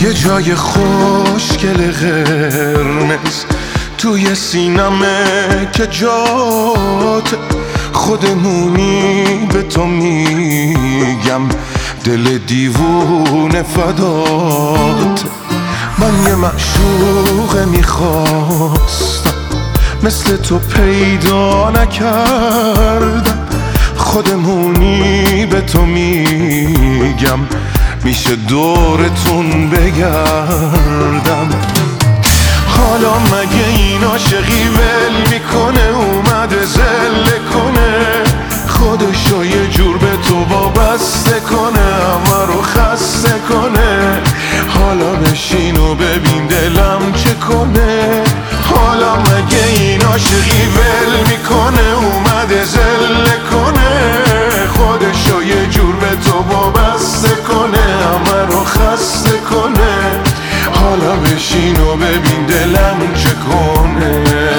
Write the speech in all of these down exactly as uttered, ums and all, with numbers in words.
یه جای خوشگل قرمز توی سینمه که جات خودمونی به تو میگم دل دیوونه فدات. من یه معشوق میخواستم مثل تو پیدا نکردم، خودمونی به تو میگم میشه دورتون بگردم. حالا مگه این عاشقی ول میکنه اومده زله کنه خودشو یه جور به تو وابسته کنه همه رو خسته کنه. حالا بشین و ببین دلم چه کنه. حالا مگه این عاشقی ول میکنه اومده زله کنه خودشو یه جور به تو وابسته کنه همه رو خسته کنه. حالا بشین و ببین دلم چه کنه.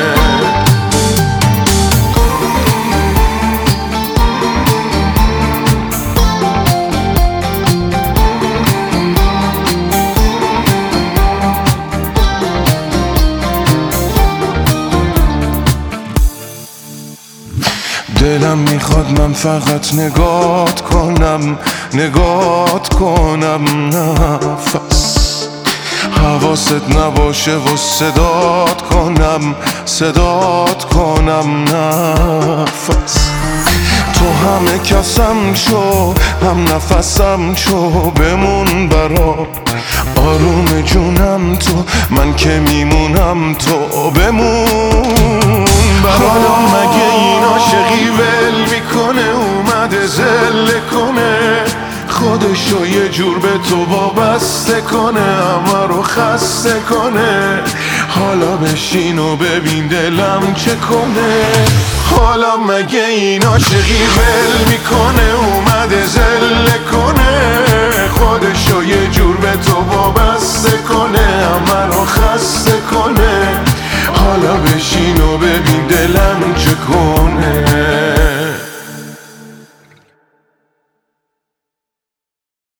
دلم میخواد من فقط نگات کنم نگات کنم نفس حواست نباشه و صدات کنم صدات کنم نفس. تو همه کسم شو هم نفسم شو بمون برام آروم جونم تو من که میمونم تو بمون برام. حالا مگه این عاشقی ول میکنه اومده زله کنه خودشو یه جور به تو وابسته کنه همه رو خسته کنه. حالا بشین و ببین دلم چه کنه. حالا مگه این عاشقی ول میکنه اومده زله کنه خودشو یه جور به تو وابسته کنه همه رو خسته کنه. حالا بشین و ببین دلم چه کنه.